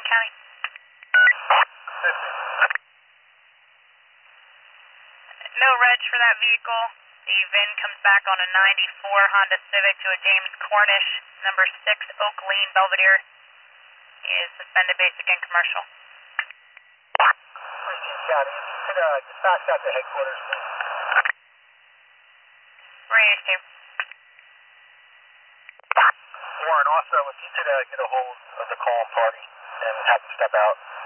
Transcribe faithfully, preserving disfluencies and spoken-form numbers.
County. No reg for that vehicle. The V I N comes back on a ninety-four Honda Civic to a James Cornish, number six Oak Lane, Belvedere. Is suspended basic and commercial. Christian County, if you could uh, dispatch that to headquarters, please. Raise two. Warren, also, if you could uh, get a hold of the call party and have them step out.